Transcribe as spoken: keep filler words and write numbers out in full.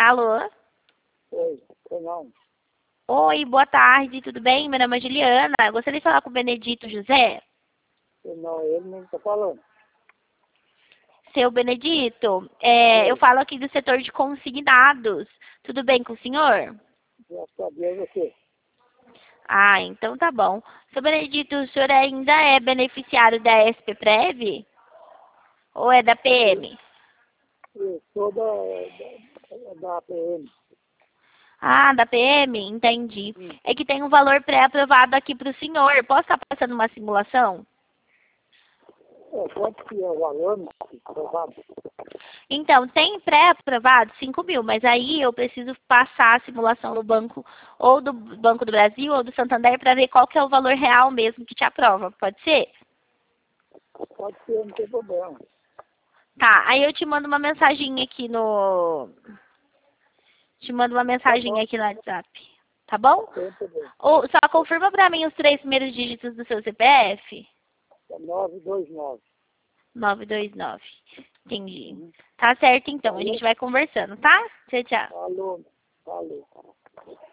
Alô? Oi, foi não. Oi, boa tarde, tudo bem? Meu nome é Juliana. Eu gostaria de falar com o Benedito José. Foi não, ele não está falando. Seu Benedito, é, eu Oi, falo aqui do setor de consignados. Tudo bem com o senhor? graças a Deus você. Ah, então tá bom. Seu Benedito, o senhor ainda é beneficiário da S P Prev? Ou é da P Eu, M? eu sou da, da, da A P M. Ah, da P M? Entendi. Hum. É que tem um valor pré-aprovado aqui para o senhor. Posso estar passando uma simulação? É, quanto que é o valor, né? Provado. Então, tem pré-aprovado cinco mil, mas aí eu preciso passar a simulação no banco, ou do Banco do Brasil, ou do Santander, para ver qual que é o valor real mesmo que te aprova. Pode ser? Pode ser, não tem problema. Tá, aí eu te mando uma mensagem aqui no... Te mando uma Tá mensagem bom, aqui no WhatsApp. Tá bom? tem problema. Ou só confirma para mim os três primeiros dígitos do seu C P F. É nove dois nove. nove dois nove. Entendi. Uhum. Tá certo, então. A Falou? gente vai conversando, tá? Tchau, tchau. Falou, falou.